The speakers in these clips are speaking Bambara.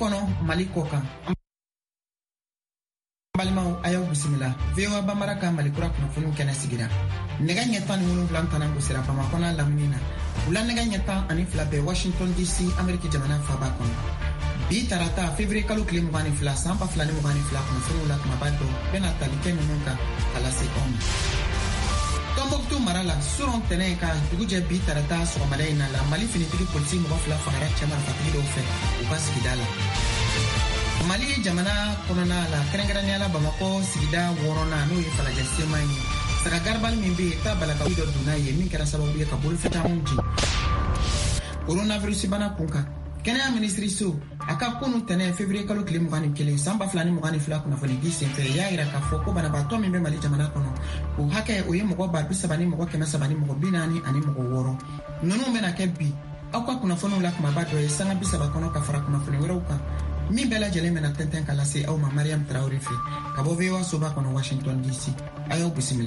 kono Mali kokan balima ayaw bisimila vewa bambara ka Mali kura kunnafoni kɛnɛ sigira nɛgɛ ɲɛtan ni 7 tanan gosira Bamakɔna lamunina wula nɛgɛ ɲɛtan ani 2 bɛ Washington DC Ameriki jamana faba kɔnɔ bi tarata février kalo tile 22 san 2022 kunnafoniw la kumaba dɔ bɛna tali kɛ ninnu kan ka lase aw ma. Tombouctou mara la suron tɛnɛ ka dugujɛ bi tarata sɔgɔmada in na la Mali finitigi polisi mɔgɔ 2 fagara cɛ marifatigi dɔw fɛ u ka sigida la. Mali jamana kɔnɔna la kɛrɛnkɛrɛnnenya Bamako sigida 6nan n'o ye falajɛ sema ye saga garibali min bɛ yen ta balaka dɔ donna ye min kɛra sababu ye ka bolofɛn caman jigin coronavirus bana kunkan. Kɛnɛya minisiri so a ka kunu tɛnɛ février kalo tile 21 san 2022 kunnafoni di senfɛ y'a yira k'a fɔ ko banabaatɔ min bɛ Mali jamana kɔnɔ o hakɛ o ye mɔgɔ 30 ni mɔgɔ 130 ni mɔgɔ 40 ani mɔgɔ 6 ninnu bɛna kɛ bi aw ka kunnafoniw la kumaba dɔ ye sanga 30 kɔnɔ ka fara kunnafoni wɛrɛw kan min bɛɛ lajɛlen bɛna tɛntɛn ka lase aw ma Mariam Traoré fɛ ka bɔ VOA soba kɔnɔ Washington DC a y'aw bisimila.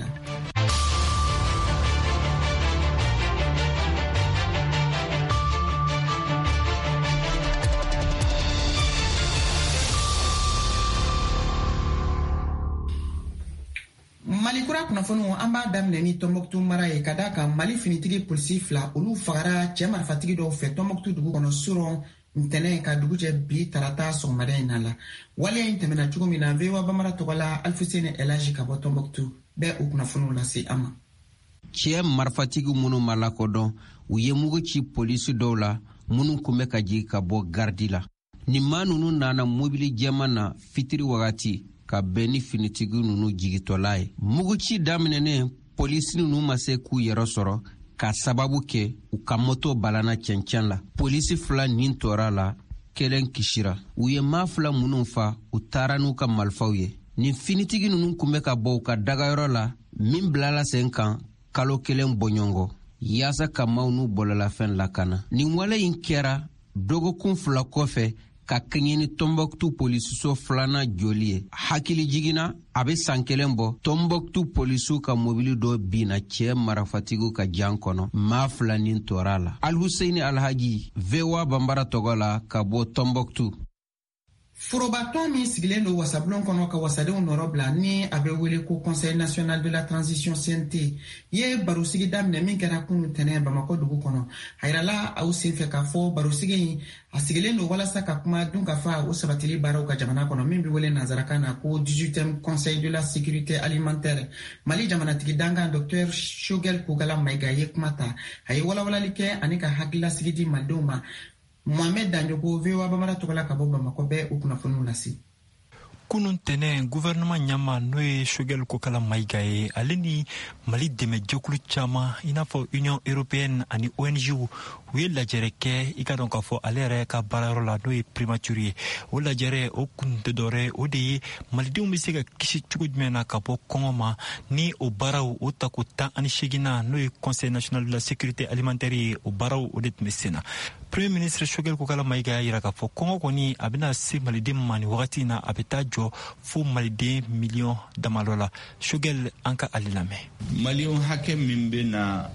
Mali kura kunnafoniw an b'a daminɛ ni Tombouctou mara ye ka da kan Mali finitigi polisi 2 olu fagara cɛ marifatigi dɔw fɛ Tombouctou dugu kɔnɔ suron ntɛnɛ ka dugujɛ bi tarata sɔgɔmada in na la waleya in tɛmɛna cogo min na VOA bambara tɔgɔ la Alfuseni Elaji ka bɔ Tombouctou bɛ u kunnafoniw lase a ma. Cɛ marifatigi minnu ma lakodɔn u ye mugu ci polisi dɔw la minnu kun bɛ ka jigin ka bɔ gardi la. Nin maa ninnu nana mobili jɛman na fitiri wagati ka bɛn ni finitigi ninnu jigitɔla ye. Muguci daminɛnen polisi ninnu ma se k'u yɛrɛ sɔrɔ ka sababu kɛ u ka moto balana cɛncɛn la. Polisi 2 nin tɔɔra la, kelen kisira. U ye maa 2 minnu fa u taara n'u ka marifaw ye. Nin finitigi ninnu kun bɛ ka bɔ u ka dagayɔrɔ la min bilala sen kan kalo 1 bɔɲɔgɔn yaasa ka maaw n'u bɔlɔlafɛn lakana. Nin wale in kɛra dɔgɔkun 2 kɔfɛ ka kɛɲɛ ni Tombouctou polisiso 2nan joli ye. Hakili jiginna a bɛ san 1 bɔ Tombouctou polisiw ka mobili dɔ binna cɛ marafatigiw ka jan kɔnɔ maa 2 nin tɔɔra la. Alhuseini Alhaji VOA bambara tɔgɔ la ka bɔ Tombouctou. Forobatɔn min sigilen don wasabulon kɔnɔ ka wasadenw nɔrɔ bila ni a bɛ wele ko Conseil national de la transition CNT ye barosigi daminɛ min kɛra kunu tɛnɛ Bamako dugu kɔnɔ. A yirala aw senfɛ k'a fɔ barosigi in a sigilen don walasa ka kuma dun ka fa o sabatili baaraw ka jamana kɔnɔ min bɛ wele nanzarakan na ko 18e Conseil de la sécurité alimentaire. Mali jamanatigi dangan Dr Shogel Kogala Maïga ye kuma ta a ye walawalali kɛ ani ka hakilasigi di malidenw ma. Mohamed Danjogo VOA bambara tɔgɔ la ka bɔ Bamako bɛ u kunnafoniw lase. Kunun tɛnɛ gouvernement ɲama n'o ye Shogel Kokala Maïga ye ale ni Mali dɛmɛ jɛkulu caman i n'a fɔ Union européenne ani ONG u ye lajɛrɛ kɛ i ka dɔn k'a fɔ ale yɛrɛ ka baarayɔrɔ la n'o ye primature ye. O lajɛrɛ o kun tɛ dɔwɛrɛ o de ye malidenw bɛ se ka kisi cogo jumɛn na ka bɔ kɔngɔ ma ni o baaraw o tako 18nan n'o ye Conseil national de la sécurité alimentaire ye o baaraw o de tun bɛ sen na. Premier ministre Shogel Kokala Maïga y'a yira k'a fɔ kɔngɔ kɔni a bɛna se maliden ma ni wagati in na a bɛ taa jɔ fo maliden miliyɔn damadɔ la. Shogel an ka ale lamɛn. Maliyɔn hakɛ min bɛ na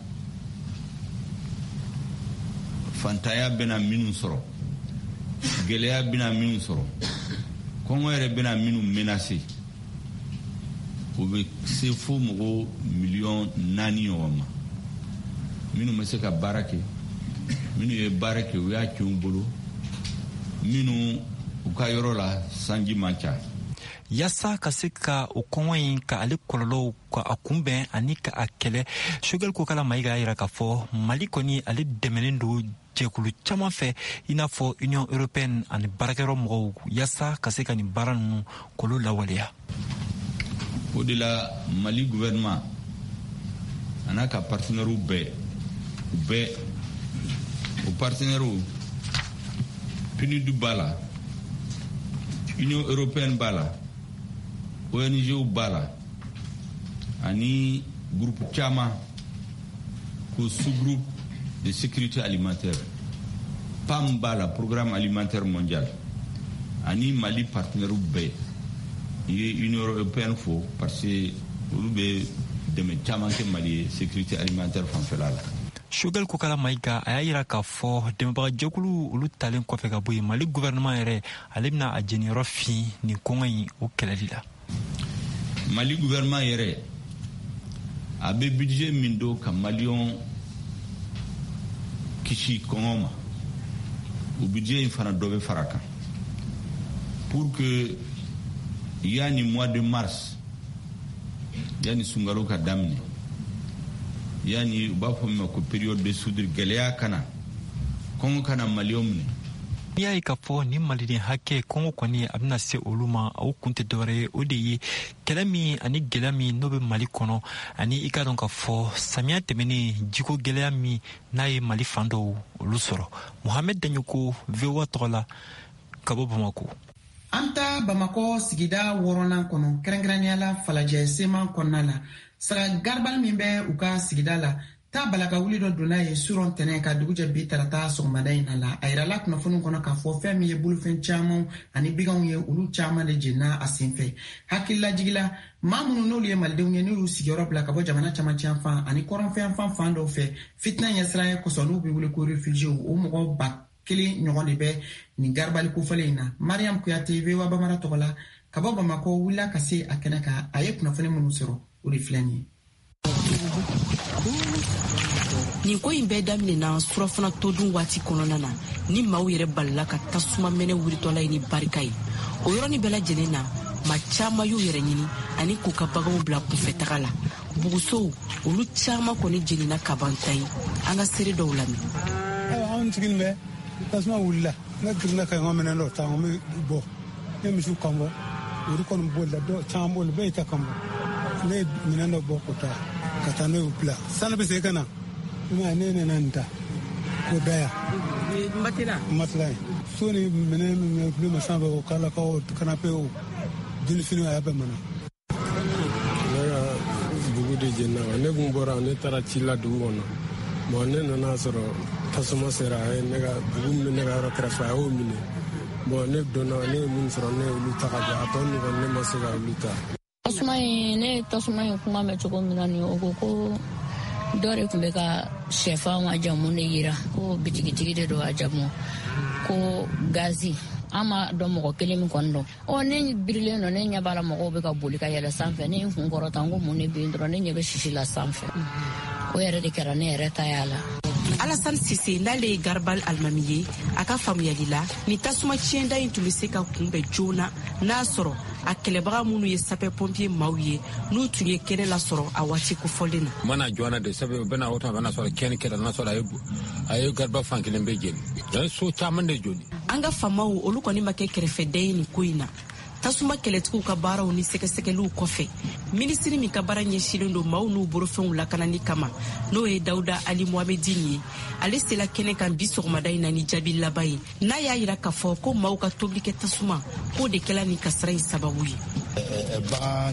fantanya bɛna minnu sɔrɔ gɛlɛya bɛna minnu sɔrɔ kɔngɔ yɛrɛ bɛna minnu menacé o bɛ se fo mɔgɔ miliyɔn 4 ɲɔgɔn ma minnu bɛ se ka baara kɛ minnu ye baara kɛ u y'a tiɲɛ u bolo minnu u ka yɔrɔ la sanji man ca. Yasa ka se ka o kɔngɔ in ka ale kɔlɔlɔw ka a kunbɛn ani ka a kɛlɛ Shogel Kokala Maïga y'a yira k'a fɔ Mali kɔni ale dɛmɛnen don jɛkulu caman fɛ i n'a fɔ Union européenne ani baarakɛyɔrɔ mɔgɔw yasa ka se ka nin baara ninnu k'olu lawaleya. O de la Mali gouvernement a n'a ka partenaires bɛɛ o partenaires PNUD b'a la Union européenne b'a la ONG b'a la ani groupe caman ko sous-groupe de sécurité alimentaire PAM b'a la programme alimentaire mondial ani Mali partenaires bɛɛ ye Union européenne fo parce que olu bɛ dɛmɛ caman kɛ Mali sécurité alimentaire fanfɛla la. Shogel Kokala Maïga a yira k'a fɔ dɛmɛbaga jɛkulu olu talen kɔfɛ ka bɔ yen Mali gouvernement yɛrɛ ale bɛna a jeniyɔrɔ fin nin kɔngɔ in o kɛlɛli la. Mali gouvernement yɛrɛ a bɛ budget min don ka maliyɔn kisi kɔngɔ ma o budget in fana dɔ bɛ fara kan pour que yani mois de mars yani sunkalo ka daminɛ yani u b'a fɔ min ma ko période de soudure gɛlɛya kana kɔngɔ kana maliyɔn minɛ. N'i y'a ye k'a fɔ ni maliden hakɛ kɔngɔ kɔni a bɛna se olu ma o kun tɛ dɔwɛrɛ ye o de ye kɛlɛ min ani gɛlɛya min n'o bɛ Mali kɔnɔ ani i ka dɔn k'a fɔ samiya tɛmɛnen jiko gɛlɛya min n'a ye Mali fan dɔw olu sɔrɔ. Mohamed Daɲoko VOA tɔgɔ la ka bɔ Bamako. An ta Bamakɔ sigida 6nan kɔnɔ kɛrɛnkɛrɛnnenya la Falajɛ seman kɔnɔna la saga garibali min bɛ u ka sigida la taa balaka wuli dɔ donna ye suron tɛnɛ ka dugujɛ bi tarata sɔgɔmada in na la a yirala kunnafoni kɔnɔ k'a fɔ fɛn min ye bolofɛn caman ani biganw ye olu caman de jenna a senfɛ hakililajigila maa minnu n'olu ye malidenw ye n'olu sigiyɔrɔ bila ka bɔ jamana camancɛ fan ani kɔrɔnfɛn fan dɔw fɛ fitina ɲɛsira ye kosɔn n'u bɛ wele ko réfugiés o mɔgɔ ba kelen ɲɔgɔn de bɛ nin garibali kofɔlen in na. Mariam Kuyate VOA Bamara tɔgɔ la ka bɔ Bamakɔ wulila ka se a kɛnɛ kan a ye kunnafoni minnu sɔrɔ o de filɛ nin ye. Nin ko in bɛɛ daminɛna surafana todun waati kɔnɔna na ni maaw yɛrɛ balila ka tasuma mɛnɛ wuritɔla ye ni barika ye o yɔrɔnin bɛɛ lajɛlen na maa caman y'u yɛrɛ ɲini ani k'u ka baganw bila kunfɛtaga la bugusow olu caman kɔni jenina ka ban tayi an ka seere dɔw lamɛn. An sigin bɛ tasuma wulila n ka girinna ka ɲɔgɔn minɛ dɔ ta n bɛ bɔ ne misiw kan bɔ olu kɔni bolila dɔ caman boli bɛɛ y'i ta kan bɔ ne ye minɛn dɔ bɔ k'o ta ka taa ne y'u bila sani bɛ se ka na ne nana nin ta k'o da yan matela ye so ni minɛn min bɛ ma sanfɛ o k'ala ka o kanape o denmisɛnninw a y'a bɛɛ mana. Ne ka dugu de jenna ne kun bɔra ne taara ci la dugu kɔnɔ bon ne nana sɔrɔ tasuma sera a ye ne ka dugu min ne ka yɔrɔ kɛrɛfɛ a y'o minɛ bon ne donna ne ye mun sɔrɔ ne y'olu ta ka bɔ a tɔ ninnu kɔni ne ma se ka olu ta. Ne tasuma in kuma mɛn cogo min na nin o ko ko dɔ de tun bɛ ka sɛfan ka jamu de yira ko bitigitigi de don a jamu ko gazi an ma dɔn mɔgɔ kelen min kɔni dɔn ne birilen don ne ɲɛ b'a la mɔgɔw bɛ ka boli ka yɛlɛ sanfɛ ne n kun kɔrɔta n ko mun ne bɛ yen dɔrɔn ne ɲɛ bɛ sisi la sanfɛ o yɛrɛ de kɛra ne yɛrɛ ta y'a la. Alassane Cissé n'ale ye garibali alimami ye a ka faamuyali la ni tasuma tiɲɛda in tun bɛ se ka kunbɛn joona n'a sɔrɔ a kɛlɛbaga minnu ye sapeur pompier maaw ye n'u tun ye kɛnɛ lasɔrɔ a waati kofɔlen na. Mana joona de sabu bɛna o tuma bɛna sɔrɔ kɛnɛ kɛlɛ n'a sɔrɔ a ye gariba fan kelen bɛɛ jeni yani so caman de joli. An ka faamaw olu kɔni ma kɛ kɛrɛfɛden ye nin ko in na. Tasuma kɛlɛtigiw ka baaraw ni sɛgɛsɛgɛliw kɔfɛ minisiri min ka baara ɲɛsilen don maaw n'u borofɛnw lakanani kama n'o ye Dawuda Ali Mohamedine ye ale sela kɛnɛ kan bi sɔgɔmada in na ni jaabi laban ye n'a y'a yira k'a fɔ ko maaw ka tobilikɛ tasuma k'o de kɛla ni kasara in sababu ye. Bagan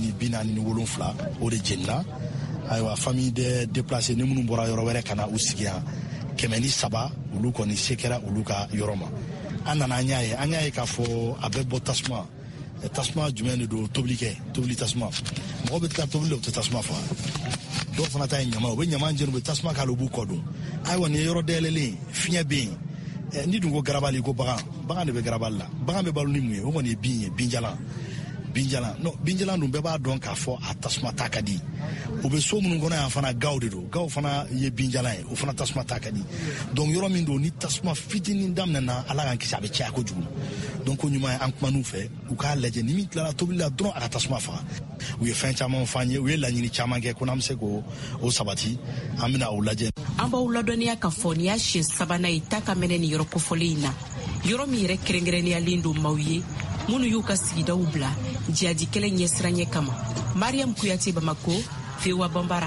147 o de jenina ayiwa famille de déplacés ni minnu bɔra yɔrɔ wɛrɛ ka na u sigi yan 103 olu kɔni se kɛra olu ka yɔrɔ ma. An nana an y'a ye k'a fɔ a bɛ bɔ tasuma jumɛn de don tobili tasuma mɔgɔ bɛ taa tobili la u tɛ tasuma faga dɔw fana ta ye ɲama u bɛ ɲama jeni u bɛ tasuma k'ala u b'u kɔ don ayiwa nin ye yɔrɔ dayɛlɛlen fiɲɛ bɛ yen ni dun ko garabali ko bagan de bɛ garabali la bagan bɛ balo ni mun ye o kɔni ye bin ye binjalan dun bɛɛ b'a dɔn k'a fɔ a tasuma ta ka di u bɛ so minnu kɔnɔ yan fana gaw de don gaw fana ye binjalan ye o fana tasuma ta ka di donc yɔrɔ min don ni tasuma fitinin daminɛna ala k'an kisi a bɛ caya kojugu donc ko ɲuman ye an kuman'u fɛ u k'a lajɛ ni min tilala tobili la dɔrɔn a ka tasuma faga u ye fɛn caman f'an ye u ye laɲini caman kɛ ko n'an bɛ se k'o sabati an bɛna o lajɛ. An b'aw ladɔnniya k'a fɔ nin y'a siɲɛ sabanan ye ta ka mɛnɛ nin yɔrɔ kofɔlen in na yɔrɔ min yɛrɛ kɛrɛnkɛrɛnniyalen don maaw ye minnu y'u ka sigidaw bila jihadi kɛlɛ ɲɛsiranɲɛ kama. Mariam Kuyate Bamako VOA Bambara.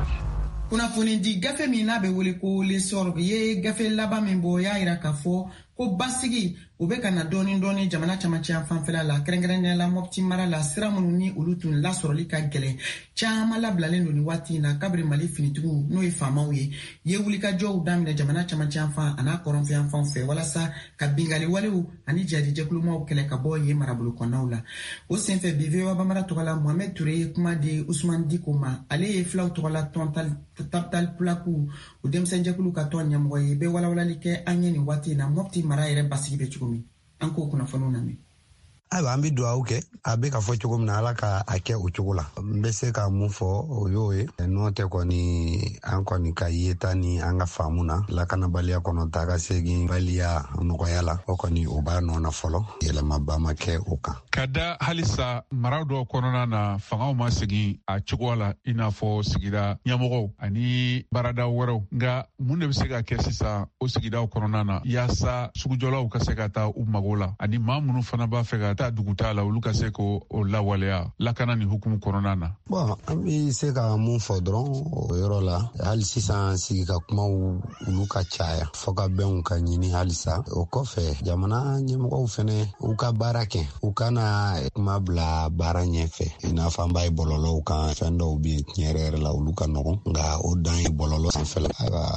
kunnafoni di gafe min n'a bɛ wele ko lesor ye gafe laban min bɔ y'a yira k'a fɔ ko basigi u be ka na dɔɔni jamana camancɛ yan fanfɛla la kɛrɛnkɛrɛnnenya la Mopti mara la sira minnu ni olu tun lasɔrɔli ka gɛlɛn caaman labilalen don ni waati na kabiri Mali finitigiw n'o ye faamaw ye wulikajɔw daminɛ jamana camancɛ yan fan a n'a kɔrɔnfɛ yan fan fɛ walasa ka bingali walew ani jadijɛkulumaw kɛlɛ ka bɔ ye marabolo kɔnɔnaw la. O senfɛ bi VOA Bambara tɔgɔla Mohamed Touré ye kuma di Usman Diko ma. Ale ye filaw tɔgɔla Taptal Pulaku o denmisɛnjɛkulu ka tɔn ɲɛmɔgɔ ye bɛ walawalali kɛ an ye nin waati na Mopti mara yɛrɛ basigi bɛ cogo min an k'o kunnafoniw lamɛn. Ayiwa an bɛ dugawu kɛ a bɛ ka fɔ cogo min na Ala ka a kɛ o cogo la. N bɛ se ka mun fɔ o y'o ye n'o tɛ kɔni an kɔni ka yeta ni an ka faamu na lakanabaliya kɔnɔ taa ka segin baliya nɔgɔya la o kɔni o b'a nɔ na fɔlɔ yɛlɛmaba ma kɛ o kan. Ka da halisa mara dɔw kɔnɔna na fangaw ma segin a cogoya la i n'a fɔ sigida ɲɛmɔgɔw ani baarada wɛrɛw nka mun de bɛ se ka kɛ sisan o sigidaw kɔnɔna na yaasa sugujɔlaw ka se ka taa u mago la ani maa minnu fana b'a fɛ ka taa dugutaa la olu ka se k'o lawaleya lakana ni hukumu kɔnɔna na. Bon an bɛ se ka mun fɔ dɔrɔn o yɔrɔ la hali sisan sigika kumaw olu ka caya fɔ ka bɛnw ka ɲini halisa o kɔfɛ jamana ɲɛmɔgɔw fɛnɛ u ka baara kɛ u kana kuma bila baara ɲɛfɛ i n'a fɔ an b'a ye bɔlɔlɔw kan fɛn dɔw bɛ tiɲɛ yɛrɛ la olu ka nɔgɔn nka o dan ye bɔlɔlɔ sanfɛla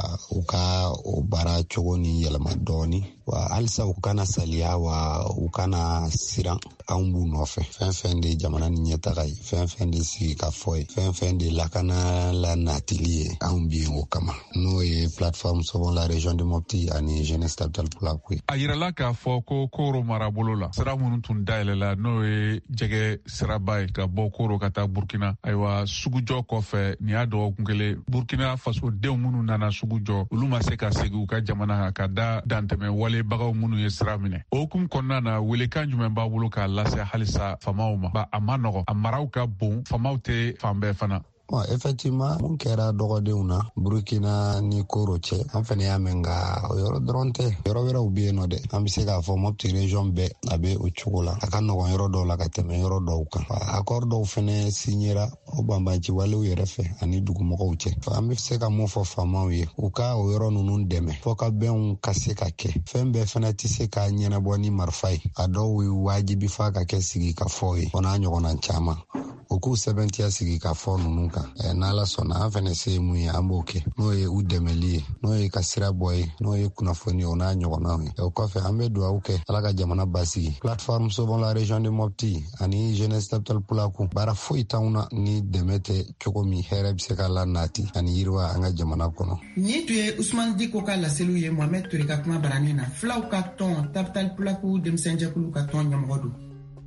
u ka o baara cogo ni yɛlɛma dɔɔni wa halisa u kana saliya wa u kana siran anw b'u nɔfɛ fɛn fɛn de jamana ni ɲɛtaga ye fɛn fɛn de sigi ka fɔ ye fɛn fɛn de lakana la natili ye anw bi o kama n'o ye plateforme Sauvons la région de Mopti ani Jeunesse Taptal Pulaku ye. A yirala k'a fɔ ko Koro marabolo la sira minnu tun dayɛlɛla n'o ye jɛgɛ siraba ye ka bɔ Koro ka taa Burkina ayiwa sugujɔ kɔfɛ nin y'a dɔgɔkun kelen Burkina fasodenw minnu nana sugujɔ olu ma se ka segin u ka jamana kan ka da dantɛmɛ walebagaw minnu ye sira minɛ o hukumu kɔnɔna na welekan jumɛn b'a bolo k'a lase halisa famaw ma a ma nɔgɔ a maraw ka bon famaw tɛ fan bɛɛ fana. Bon, effectivement, mun kɛra dɔgɔdenw na Burkina ni Koro cɛ an fɛnɛ y'a mɛn nka o yɔrɔ dɔrɔn tɛ yɔrɔ wɛrɛw bɛ yen nɔ dɛ an bɛ se k'a fɔ Mopti région bɛɛ a bɛ o cogo la a ka nɔgɔn yɔrɔ dɔw la ka tɛmɛ yɔrɔ dɔw kan accord dɔw fɛnɛ signera o banbanci walew yɛrɛ fɛ ani dugumɔgɔw cɛ an bɛ se ka mun fɔ faamaw ye u ka o yɔrɔ ninnu dɛmɛ fɔ ka bɛnw ka se ka kɛ fɛn bɛɛ fɛnɛ tɛ se ka ɲɛnabɔ ni marifa ye a dɔw ye wajibi f'a ka kɛ sigi ka fɔ ye o n'a ɲɔgɔnna caman o k'u sɛbɛntiya sigi ka fɔ ninnu kan n'ala sɔnna an fɛnɛ se mun ye an b'o kɛ n'o ye u dɛmɛli ye n'o ye ka sira bɔ ye n'o ye kunnafoni ye o n'a ɲɔgɔnnaw ye o kɔfɛ an bɛ dugawu kɛ Ala ka jamana basigi plateforme Sauvons la région de Mopti ani Jeunesse Taptal Pulaku baara foyi t'anw na ni dɛmɛ tɛ cogo min hɛrɛ bɛ se ka la nati ani yiriwa an ka jamana kɔnɔ. Nin tun ye Usman Diko ka laseliw ye Mohamed Touré ka kuma baranin na filaw ka tɔn Taptal Pulaku denmisɛnjɛkulu ka tɔn ɲɛmɔgɔ don.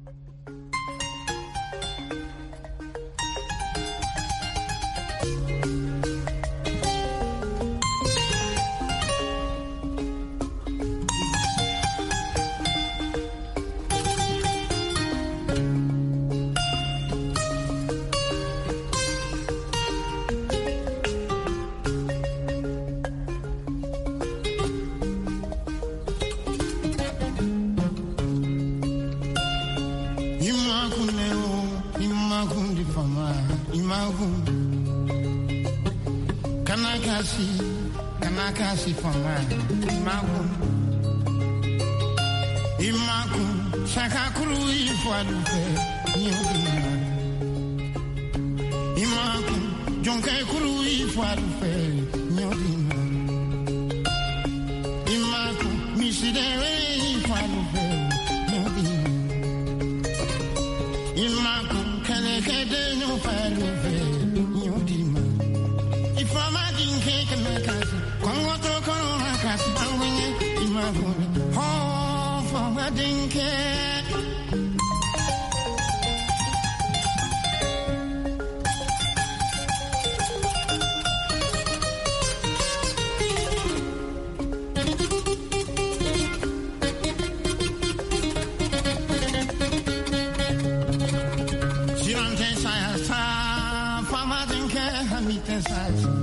Kanakasi fama imaku sakakuru ifadufe nyudina imaku jonke kuru ifadufe nyudina imaku misidere ifadufe nyudina imaku kanekede nyufadufe nyudina ifama dinke kanakasi Kongo to kono kasi angwenye imagone ho fama dinke Sirante saya sa fama dinke hamite saya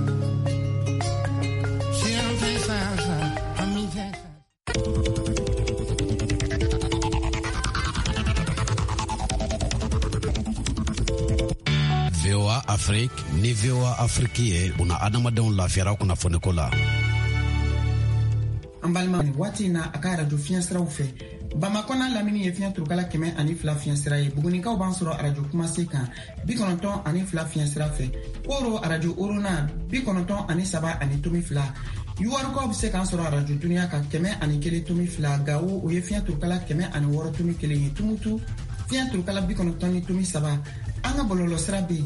VOA Afrique ni VOA Afrique ye una adamadenw lafiyara kunnafoni ko la an balima waati na a ka radio fiɲɛ siraw fɛ Bamako n'a lamini ye fiɲɛ turukala 102 fiɲɛ sira ye. Bugunikaw b'an sɔrɔ radio Kumase kan 92 fiɲɛ sira fɛ. Koro radio Orona 93.2. Yuwarukaw bɛ se k'an sɔrɔ radio Duniya kan 101.2. Gawo o ye fiɲɛ turukala 106.1 ye. Tumutu fiɲɛ turukala 93.3. An ka bɔlɔlɔ sira bɛ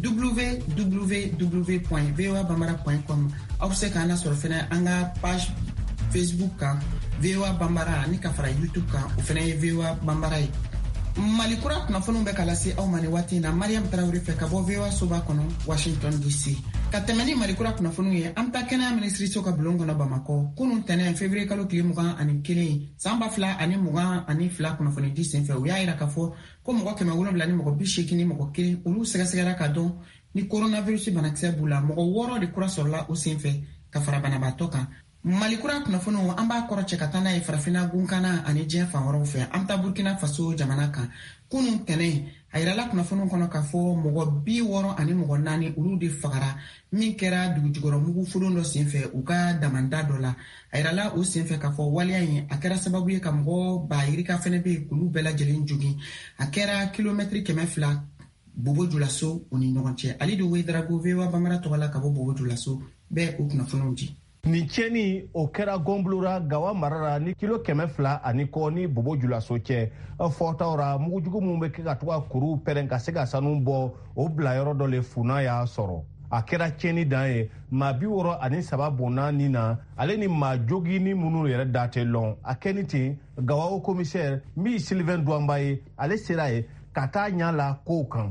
www.voabambara.com. aw bɛ se k'an sɔrɔ fɛnɛ an ka page Facebook kan VOA Bambara ani ka fara YouTube kan o fɛnɛ ye VOA Bambara ye. Malikura kunnafoniw bɛ ka lase aw ma ni waati na Mariam Traoré fɛ ka bɔ VOA soba kɔnɔ Washington DC. Ka tɛmɛ ni Malikura kunnafoniw ye an bɛ taa kɛnɛya minisiriso ka bulon kɔnɔ Bamakɔ kunun tɛnɛn février kalo tile 21 san 2022 kunnafoni di senfɛ u y'a yira k'a fɔ ko mɔgɔ 700 ni mɔgɔ 80 ni mɔgɔ 1 olu sɛgɛsɛgɛra ka dɔn ni coronavirus banakisɛ b'u la. Mɔgɔ 6 de kura sɔrɔla o senfɛ ka fara banabaatɔ kan. Malikura kunnafoniw an b'a kɔrɔ cɛ ka taa n'a ye farafina gunkana ani diɲɛ fan wɛrɛw fɛ. An taa Burkina Faso jamana kan kunun tɛnɛn a yirala kunnafoniw kɔnɔ k'a fɔ mɔgɔ 60 ani mɔgɔ 4 olu de fagara min kɛra dugujukɔrɔ mugu fulon dɔ senfɛ u ka damanda dɔ la. A yirala o senfɛ k'a fɔ waleya in a kɛra sababu ye ka mɔgɔ bayirika fɛnɛ bɛ yen k'olu bɛɛ lajɛlen jogin. A kɛra kilomɛtiri 200 Bobo Julaso u ni ɲɔgɔn cɛ. Ali de Wedrago VOA Bambara tɔgɔ la ka bɔ Bobo Julaso bɛɛ o kunnafoniw di. Nin cɛni o kɛra Gɔnbulura Gawa marara ni kilo 200 ani kɔ ni Bobo Julaso cɛ. Fɔtawra mugujugu mun bɛ kɛ ka to ka kuru pɛrɛn ka se ka sanu bɔ o bila yɔrɔ dɔ le funa y'a sɔrɔ. A kɛra cɛni dan ye maa 63 bɔnna nin na ale ni maa jogi ni minnu yɛrɛ da tɛ lɔn. A kɛni ten Gawa o commissaire min Sylvain Douamba ye ale sera ye ka taa ɲa la kow kan.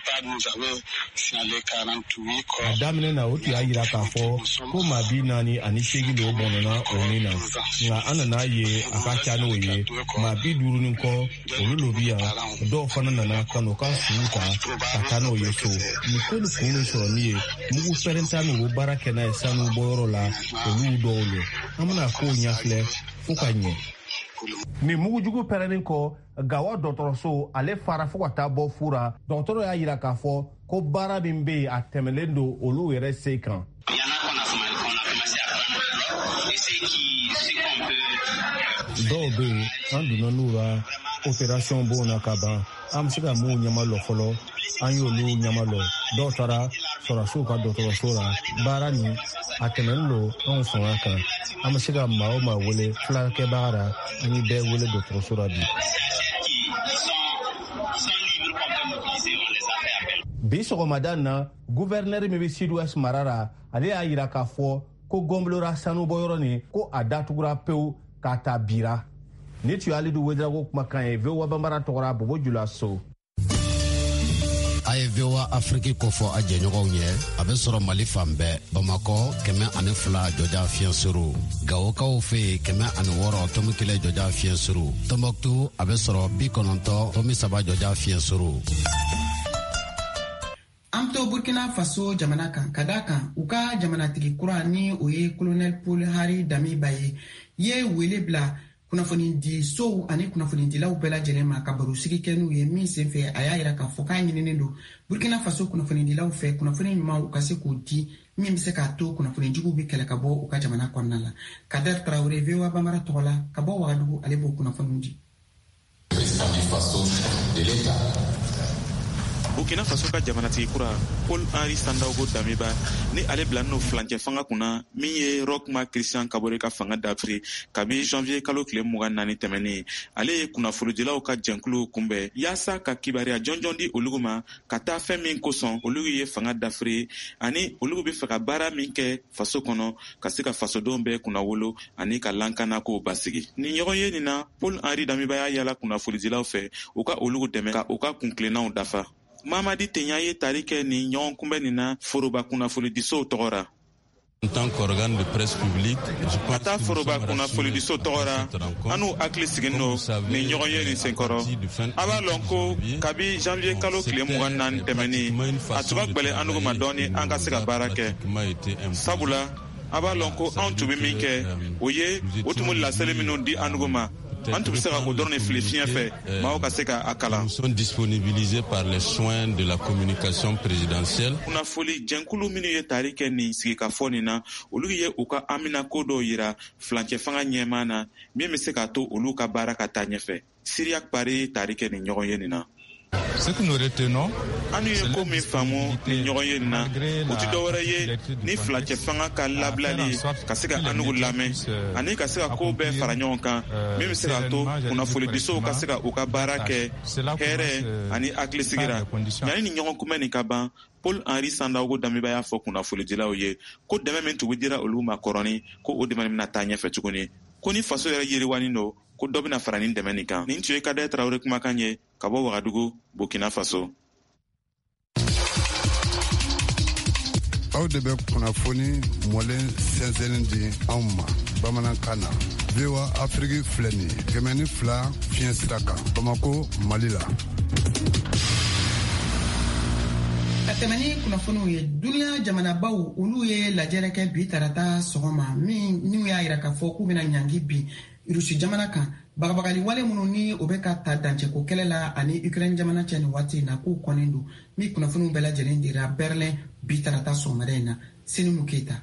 A daminɛ na o tun y'a yira k'a fɔ ko maa 40 ani 8 de bɔnɛna o nin na nka an nana ye a ka ca n'o ye maa 50 ni kɔ olu lo bi yan dɔw fana nana ka n'u ka sugu ta ka taa n'o ye so. Nin ko ni kun min sɔrɔ min ye mugu pɛrɛnta n'u bɛ baara kɛ n'a ye sanu bɔyɔrɔ la olu dɔw lo an bɛna kow ɲɛfilɛ fo ka ɲɛ. Ni mugujugu pɛrɛnin kɔ Gawa dɔgɔtɔrɔso ale fara fo ka taa bɔ fura dɔgɔtɔrɔ y'a yira k'a fɔ ko baara min bɛ yen a tɛmɛlen don olu yɛrɛ se kan. Dɔw bɛ yen an donna n'u la opération b'o na ka ban an bɛ se ka mun ɲamalɔ fɔlɔ an y'olu ɲamalɔ dɔw taara sɔrɔsiw ka dɔgɔtɔrɔso la baara nin a tɛmɛlen don anw fanga kan an bɛ se ka maa o maa wele fulakɛbaga la an ye bɛɛ wele dɔgɔtɔrɔso la bi. Bi sɔgɔmada na gouverneur min bɛ Sud-Ouest mara la ale y'a yira k'a fɔ ko Gɔnbulura sanubɔyɔrɔ nin ko a datugura pewu k'a ta bira. Ni tun y'ale du Wedrago kumakan ye VOA Bambara tɔgɔra Bobo Julaso. A ye VOA Afrique kofɔ a jɛɲɔgɔnw ye a bɛ sɔrɔ Mali fan bɛɛ Bamakɔ 102 jɔja fiɲɛ suru Gawokaw fɛ yen 106 tomi 1 jɔja fiɲɛ suru Tombouctou a bɛ sɔrɔ 90 tomi 3 jɔja fiɲɛ suru. An to Burkina Faso jamana kan ka da kan u ka jamanatigi kura ni o ye Colonel Paul Henri Damiba ye wele bila kunnafoni di sow ani kunnafoni dilaw bɛɛ lajɛlen ma ka baro sigi kɛ n'u ye min senfɛ a y'a yira k'a fɔ k'a ɲininen don Burkina Faso kunnafoni dilaw fɛ kunnafoni ɲuman u ka se k'o di min bɛ se k'a to kunnafoni jugu bɛ kɛlɛ ka bɔ u ka jamana kɔnɔna la. Kader Traoré VOA Bambara tɔgɔ la ka bɔ Wagadugu ale b'o kunnafoni di. Burkina Faso ka jamanatigi kura Paul Henri Sandaogo Damiba ni ale bila n'o flancɛ fanga kunna min ye Rochma Christian Kabore ka fanga dafiri kabi janvier kalo tile 24 tɛmɛnen ale ye kunnafonidilaw ka jɛnkulu kunbɛn yaasa ka kibaruya jɔnjɔn di olugu ma ka taa fɛn min kosɔn olugu ye fanga dafiri ani olugu bɛ fɛ ka baara min kɛ faso kɔnɔ ka se ka fasodenw bɛɛ kunnawolo ani ka lankana ko basigi. Ni ɲɔgɔn ye nin na Paul Henri Damiba y'a yala kunnafonidilaw fɛ u ka olugu dɛmɛ ka u ka kunkilennaw dafa. Mamadi Tenya ye tari kɛ ni ɲɔgɔn kunbɛn nin na foroba kunnafonidisow tɔgɔra. En tant qu'organe de presse publique, je pense que foroba kunnafonidiso tɔgɔra anu hakili sigin no ni ɲɔgɔn ye nin senkɔrɔ a b'a lɔn ko kabi janvier kalo tile 24 tɛmɛni a tun ka gbɛlɛ anugu ma dɔɔni an ka se ka baara kɛ sabula a b'a lɔn ko anw tun bɛ min kɛ o ye o tun bɛ laseli minnu di anugu ma an tun bɛ se ka o dɔrɔn de fili fiɲɛ fɛ maaw ka se ka a kalan. Nous sommes disponibilisés par les soins de la communication présidentielle. Kunnafoli jɛnkulu minnu ye tari kɛ nin sigikafɔ nin na olu ye u ka aminako dɔw yira fulancɛ fanga ɲɛmaa na min bɛ se k'a to olu ka baara ka taa ɲɛfɛ. Siriyak Pari tari kɛ nin ɲɔgɔn ye nin na. Ce que nous retenons, an ye ko min faamu ni ɲɔgɔn ye nin na o tɛ dɔwɛrɛ ye ni fulancɛ fanga ka labilali ka se ka anugu lamɛn ani ka se ka ko bɛɛ fara ɲɔgɔn kan min bɛ se k'a to kunnafolidisow ka se ka u ka baara kɛ hɛrɛ ani hakilisigira. Ɲani ni ɲɔgɔn kunbɛn nin ka ban, Paul Henri Sandaogo Damiba y'a fɔ kunnafolidilaw ye ko dɛmɛ min tun bɛ dira olu ma kɔrɔni ko o dɛmɛ bɛna taa ɲɛfɛ tuguni, ko ni faso yɛrɛ yiriwani don ko dɔ bɛna fara nin dɛmɛ nin kan. Nin tun ye Kadɛ Tarawele kumakan ye ka bɔ Wagadugu, Burkina Faso. Aw de bɛ kunnafoni mɔlen sɛnsɛnnin di anw ma bamanankan na. VOA Afrique filɛ nin ye 102 fiɲɛ sira kan Bamako, Mali la. Ka tɛmɛ ni kunnafoniw ye, duniya jamanabaw olu ye lajɛrɛ kɛ bi tarata sɔgɔma min y'a yira k'a fɔ k'u bɛna ɲangi bi Rusi jamana kan. Bagabagali wale minnu ni o bɛ ka ta dancɛko kɛlɛ la ani Ukraine jamana cɛ nin waati in na k'u kɔnnen don. Ni kunnafoniw bɛɛ lajɛlen dira Berlin bi tarata sɔgɔmada in na. Sinimu Keita.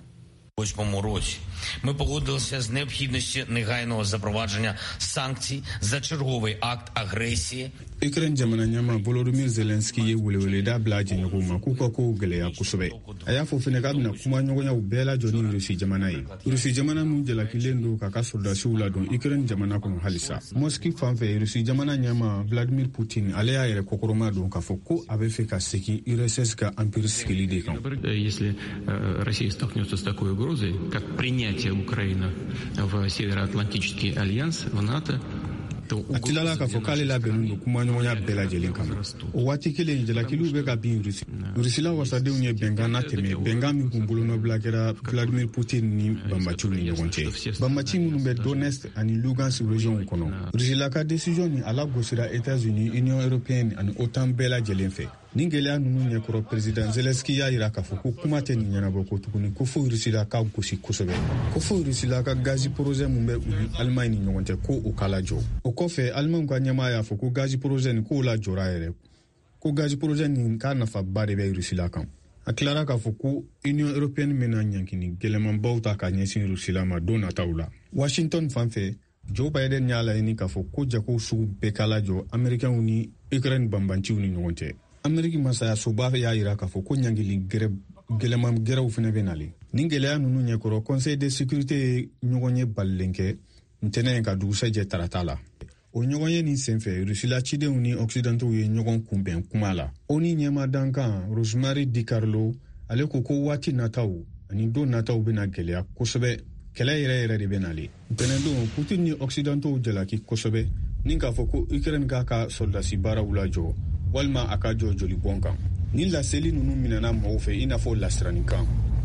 Ми погодилися з необхідністю негайного запровадження санкцій за черговий акт агресії. Ukraine jamana ɲɛma Volodymyr Zelensky ye weleweleda bila jɛɲɔgɔnw ma k'u ka kow gwɛlɛya kosɛbɛ. A y'a fɔ fɛnɛ k'a bɛna kuma ɲɔgɔnyaw bɛɛ lajɔ ni Rusi jamana ye. Rusi jamana min jalakilen don k'a ka soldasiw ladon Ukraine jamana kɔnɔ halisa. Moscow fan fɛ Rusi jamana ɲɛma Vladimir Putin ale y'a yɛrɛ kɔkɔrɔma don k'a fɔ ko a bɛ fɛ ka segin URSS ka empire sigili de kan. Если Россия столкнется с такой угрозой, как принятие Украины в Североатлантический альянс, в НАТО, a tilala k'a fɔ k'ale labɛnnen don kuma ɲɔgɔnya bɛɛ lajɛlen kama. O waati kelen jalakiliw bɛ ka bin Rusila wasadenw ye bɛnkan na tɛmɛ bɛnkan min kun bolonɔbila kɛra Vladimir Putin ni banbaciw ni ɲɔgɔn cɛ. Banbaci minnu bɛ Donetsk ani Lugansk regionw kɔnɔ. Rusila ka décision ni ala gosira États-Unis, Union européenne ani OTAN bɛɛ lajɛlen fɛ. Ni gɛlɛya ninnu ɲɛkɔrɔ président Zelensky y'a yira k'a fɔ ko kuma tɛ nin ɲɛnabɔ ko tuguni ko fo Rusila ka gosi kosɛbɛ. Ko fo Rusila ka gazi projet mun bɛ u ni Allemagne ni ɲɔgɔn cɛ ko o k'a lajɔ. O kɔfɛ Allemagne ka ɲɛmaa y'a fɔ ko gazi projet nin k'o lajɔra yɛrɛ. Ko gazi projet nin k'a nafaba de bɛ Rusila kan. A tilara k'a fɔ ko Union européenne bɛna ɲankini gɛlɛmanbaw ta ka ɲɛsin Rusila ma don nataw la. Washington fan fɛ Joe Biden y'a laɲini k'a fɔ ko jago sugu bɛɛ k'a lajɔ Américains ni Ukraine banbanciw ni ɲɔgɔn cɛ. Ameriki masayasoba y'a yira k'a fɔ ko ɲangili gɛlɛman gɛrɛw fɛnɛ bɛ nalen. Ni gɛlɛya ninnu ɲɛkɔrɔ Conseil de sécurité ye ɲɔgɔn ye balilen kɛ ntɛnɛn ka dugusɛjɛ tarata la. O ɲɔgɔn ye nin senfɛ Rusila cidenw ni Occidentaux ye ɲɔgɔn kunbɛn kuma la. O ni ɲɛmadan kan Rosemary DiCarlo ale ko waati nataw ani don nataw bɛna gɛlɛya kosɛbɛ. Kɛlɛ yɛrɛ de bɛ nalen. Ntɛnɛn don Putin ni Occidentaux jalaki kosɛbɛ ni k'a fɔ ko Ukraine k'a ka soldasi baaraw lajɔ walima a ka jɔ joli bɔn kan. Ni laseli ninnu minɛna mɔgɔw fɛ i n'a fɔ lasiranin kan.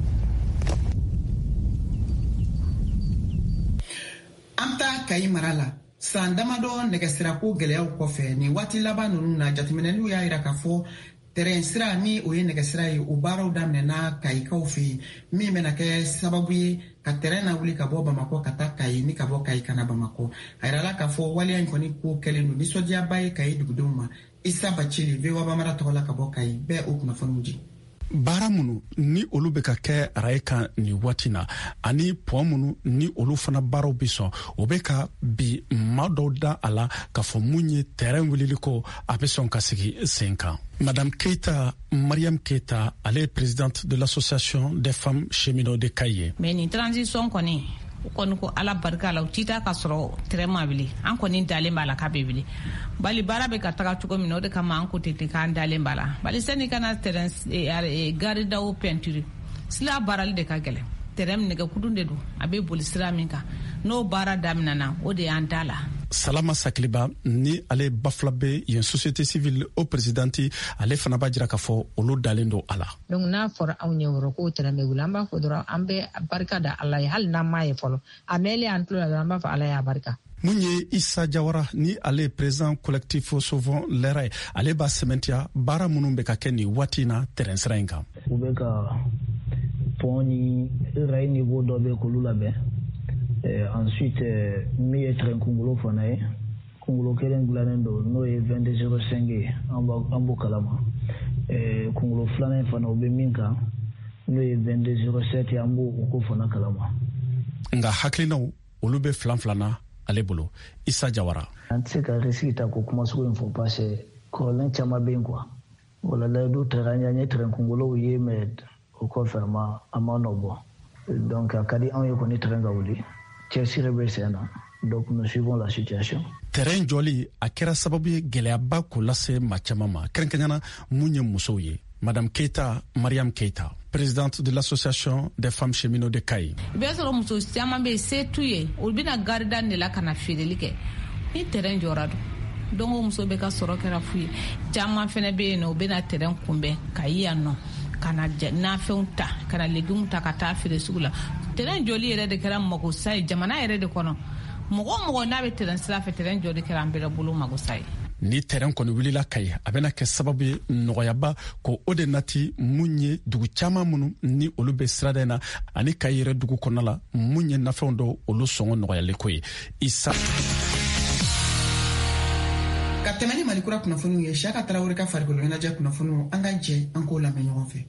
An ta Kayi mara la san damadɔ nɛgɛsirako gɛlɛyaw kɔfɛ ni waati laban ninnu na jateminɛliw y'a yira k'a fɔ terrain sira ni o ye nɛgɛsira ye o baaraw daminɛna Kayikaw fɛ min bɛna kɛ sababu ye ka terrain na wuli ka bɔ Bamakɔ ka taa Kayi ni ka bɔ Kayi ka na Bamakɔ. A yirala k'a fɔ waleya in kɔni ko kɛlen don nisɔndiyaba ye Kayi dugudenw ma. Isa Bacili VOA Bamara tɔgɔ la ka bɔ Kayi bɛɛ o kunnafoniw di. Baara minnu ni olu bɛ ka kɛ araye kan ni waati na ani pɔn minnu ni olu fana baaraw bɛ sɔn o bɛ ka bi maa dɔw da a la k'a fɔ mun ye terrain wulili ko a bɛ sɔn ka sigi sen kan. Madame Keita, Mariam Keita, elle est présidente de l'association des femmes cheminots de Kayi. Mais ni transition kɔni kɔni ko ala barika la u tita ka sɔrɔ terrain ma wuli an kɔni dalen b'a la k'a bɛ wuli bali baara bɛ ka taga cogo min na o de kama an ko ten k'an dalen b'a la bali sani kana terrain garidaw peinture sila baarali de ka gɛlɛn terrain nɛgɛkuru de don a bɛ boli sira min kan n'o baara daminɛna o de y'an da la. Salama Sakliba ni ale bafla be yen société civile o présidenti ale fana b'a jira k'a fɔ olu dalen don a la. Donc n'a fɔra anw ɲɛ wɔrɔ k'o terrain bɛ wuli an b'a fɔ dɔrɔn an bɛ barika da Ala ye hali n'an m'a ye fɔlɔ a mɛnlen an tulo la dɔrɔn an b'a fɔ Ala y'a barika. Mun ye Isa Jawara ni ale président collectif Sauvons l'air ale b'a sɛmɛntiya baara minnu bɛ ka kɛ nin waati na terrain sira in kan. U bɛ ka pont ni rail niveau dɔ bɛ k'olu labɛn Ensuite, mi ye train kungolo fana ye. Kungolo kelen dilannen don n'o ye 2205 ye an b'o kalama. Kungolo filanan fana o bɛ min kan n'o ye 2207 ye an b'o ko fana kalama. Nga hakilinaw olu bɛ filan ale bolo. Isa Jawara. An tɛ se ka risque ta ko kuma sugu in fɔ parce que kɔrɔlen caman bɛ yen quoi. Wala layidu tɛra an ye train kungolow ye mais o kɔfɛ a ma nɔ bɔ. Donc a ka di anw ye kɔni train ka wuli. Cɛsiri bɛ sen na. Donc nous suivons la situation. Terrain joli a kɛra sababu ye gɛlɛyaba k'o lase maa caman ma kɛrɛnkɛrɛnnana mun ye musow ye. Madame Keita, Mariam Keita, présidente de l'association des femmes cheminots de Kayi. I bɛ sɔrɔ muso caman bɛ yen se t'u ye olu bɛna garida de la ka na feereli kɛ ni terrain jɔra don donc o muso bɛ ka sɔrɔ kɛra fu ye caman fana bɛ yen nɔ u bɛna terrain kunbɛn Kayi yan nɔ ka na nafɛnw ta ka na légumes ta ka taa feere sugu la terrain joli yɛrɛ de kɛra magosa ye jamana yɛrɛ de kɔnɔ mɔgɔ n'a bɛ terrain sira fɛ terrain jɔ de kɛra an bɛɛ bolo magosa ye. Ni terrain kɔni wulila Kayi a bɛna kɛ sababu ye nɔgɔyaba ko o de nati mun ye dugu caman minnu ni olu bɛ sirada in na ani Kayi yɛrɛ dugu kɔnɔna la mun ye nafɛnw dɔ olu sɔngɔ nɔgɔyalen ko ye. Isa ka tɛmɛ ni Malikura kunnafoniw ye Siyaka Tarawele ka farikolo ɲɛnajɛ kunnafoniw an ka jɛ an k'o lamɛn ɲɔgɔn fɛ.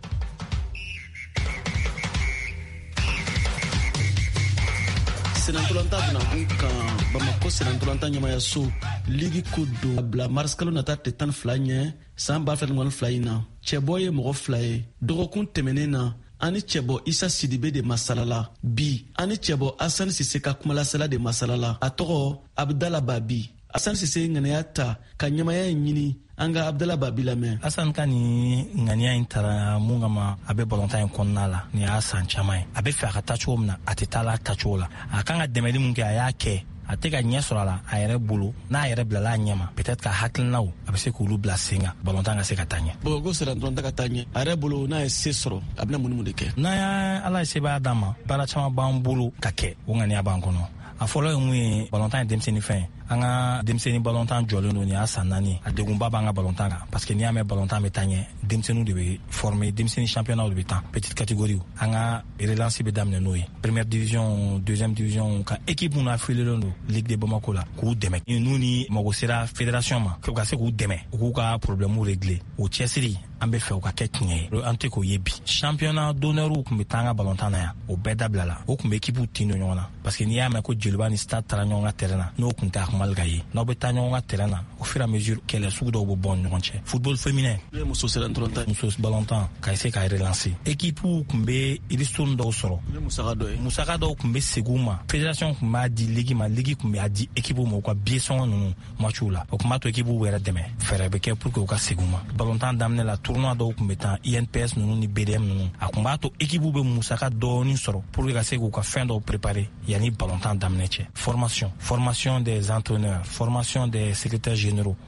Senantolanta bena kun kan Bamako Senantolanta ɲɛmayaso ligi ko do bila mars kalo nata tɛ 12 ɲɛ san 2022 in na cɛbɔ ye mɔgɔ 2 ye dɔgɔkun tɛmɛnen na ani cɛbɔ Isa Sidibe de masalala bi ani cɛbɔ Asani Sise ka kumalasela de masalala a tɔgɔ Abdala Babi Asani Sise ŋaniya ta ka ɲɛmaya ɲini an ka Abdala Babi lamɛn. Asan ka ni ŋaniya in tara mun kama a bɛ balontan in kɔnɔna la ni y'a san caman ye a bɛ fɛ a ka taa cogo min na a tɛ taa la tacogo la a kan ka dɛmɛli mun kɛ a y'a kɛ a tɛ ka ɲɛ sɔrɔ a la a yɛrɛ bolo n'a yɛrɛ bilala a ɲɛ ma peut-être ka hakilinaw a bɛ se k'olu bila sen kan balontan ka se ka taa ɲɛ. Bamakɔ Senantolanta ka taa ɲɛ a yɛrɛ bolo n'a ye se sɔrɔ a bɛna mun de kɛ. N'a y'a ala ye sebaya d'an ma baara caman b'an bolo ka kɛ o ŋaniya b'an kɔnɔ a fɔlɔ ye mun ye balontan ye denmisɛnnin fɛn an ka denmisɛnnin balontan jɔlen don ni y'a san 4 a degunba b'an ka balontan kan parce que n'i y'a mɛn balontan bɛ taa ɲɛ denmisɛnninw de bɛ former denmisɛnnin championnat de bɛ taa petite catégorie an ka relance bɛ daminɛ n'o ye première division deuxième division ka équipe mun affilielen don ligue de Bamako la k'u dɛmɛ n'u ni mago sera fédération ma ka se k'u dɛmɛ u k'u ka problème régler o cɛsiri an bɛ fɛ u ka kɛ tiɲɛ ye an tɛ k'o ye bi championnat d'honneur tun bɛ taa an ka balontan na yan o bɛɛ dabila la o tun bɛ équipe tin don ɲɔgɔn na parce que n'i y'a mɛn ko jeliba ni stade taara ɲɔgɔn ka terrain na n'o tun tɛ a kuma ka ye n'aw bɛ taa ɲɔgɔn ka terrain na au fur et à mesure kɛlɛ sugu dɔw bɛ bɔ ɲɔgɔn cɛ football féminin muso balontan ka essayer ka relancer équipe tun bɛ milestone dɔw sɔrɔ musaka dɔw tun bɛ segin u ma fédération tun b'a di ligue ma ligue tun b'a di équipe ma u ka billet sɔngɔ ninnu matchw la o tun b'a to équipe yɛrɛ dɛmɛ fɛɛrɛ bɛ kɛ pour que u ka segin u ma balontan daminɛ la tournoi dɔw tun bɛ taa INPS ninnu ni BDM ninnu a tun b'a to équipe bɛ musaka dɔɔni sɔrɔ pour que ka se k'u ka fɛn dɔw préparer yanni balontan daminɛ cɛ formation des entraîneurs formation des secrétaires généraux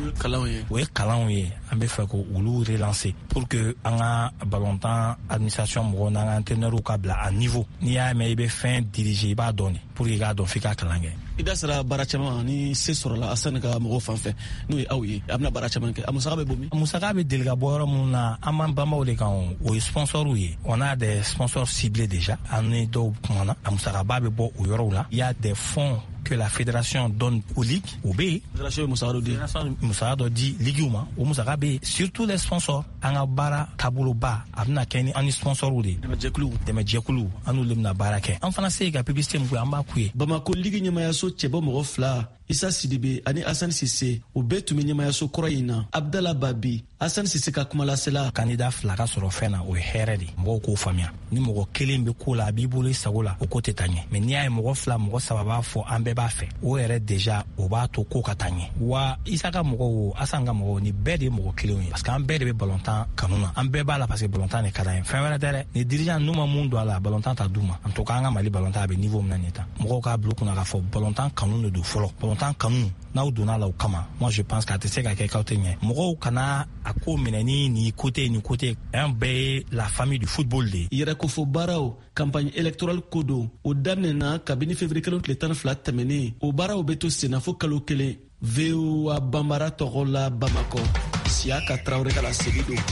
o ye kalanw ye an bɛ fɛ ko olu relancer pour que an ka balontan administration mɔgɔw n'an ka entraîneurs ka bila a niveau n'i y'a mɛn i bɛ fɛn diriger i b'a dɔn de pour que i k'a dɔn f'i ka kalan kɛ. I da sera baara caman ni se sɔrɔla Asani ka mɔgɔw fan fɛ n'o ye aw ye a bɛna baara caman kɛ a musaka bɛ bɔ min. Musaka bɛ deli ka bɔ yɔrɔ minnu na an b'an banbaw de kan o ye sponsors ye on a des sponsors ciblés déjà an ni dɔw kumana a musakaba bɛ bɔ o yɔrɔw la il y a des fonds que la fédération donne aux ligues au B. Fédération musaka dɔ di ligue ma o musaka bɛ surtout les sponsors an ka baara taaboloba a bɛna kɛ ni an ni sponsors de dɛmɛ jɛkulu an n'olu bɛna baara kɛ an fana se ka publicité mun kɛ an b'a k'u ye. Bamako ligue ɲɛmayaso cɛbɔ mɔgɔ 2 Isa Sidibe ani Asani Sise o bɛɛ tun bɛ ɲɛmayaso kɔrɔ in na Abdala Babi Asani Sise ka kumalasela candidat 2 ka sɔrɔ fɛn na o ye hɛrɛ de mɔgɔw k'o faamuya ni mɔgɔ 1 bɛ ko la a b'i bolo i sago la o ko tɛ taa ɲɛ mais n'i y'a ye mɔgɔ 2 mɔgɔ 3 b'a fɔ an bɛɛ b'a fɛ o yɛrɛ déjà o b'a to ko ka taa ɲɛ wa Isa ka mɔgɔw Asan ka mɔgɔw ni bɛɛ de ye mɔgɔ 1 ye parce que an bɛɛ de bɛ balontan kanu na an bɛɛ b'a la parce que balontan de ka d'an ye fɛn wɛrɛ tɛ dɛ ni dirigeant n'u ma mun don a la balontan ta d'u ma en tout cas an ka Mali balontan a bɛ niveau min na nin ta mɔgɔw k'a bila u kunna k'a fɔ balontan kanu de don fɔlɔ balontan kanu n'aw donna la o kama moi je pense k'a tɛ se ka kɛ k'aw tɛ ɲɛ mɔgɔw kana a ko minɛ ni côté an bɛɛ ye la famille du football de ye. Yɛrɛ ko fɔ baaraw campagne électorale ko don o daminɛna kabini février kalo tile 12 tɛmɛnen o baaraw bɛ to senna fo kalo 1 VOA Bambara tɔgɔ la Bamako Siyaka Tarawele ka la segi don.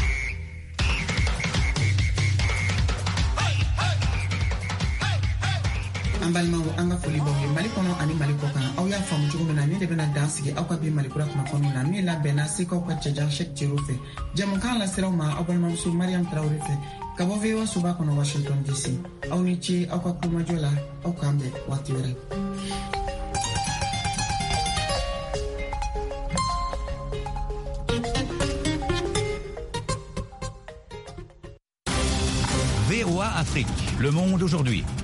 An an balimaw an ka foli baw ye mali kɔnɔ ani mali kɔ kan aw y'a faamu cogo min na ne de bɛna dan sigi aw ka bi malikura kunnafoniw na min labɛnna sekaw ka cɛjan shek tero fɛ jɛmukan lasiraw ma aw balimamuso mariam tarawele fɛ ka bɔ VOA soba kɔnɔ Washington DC aw ni ce aw ka kulomajɔ la aw k'an bɛn waati wɛrɛ. VOA Afrique, le monde aujourd'hui.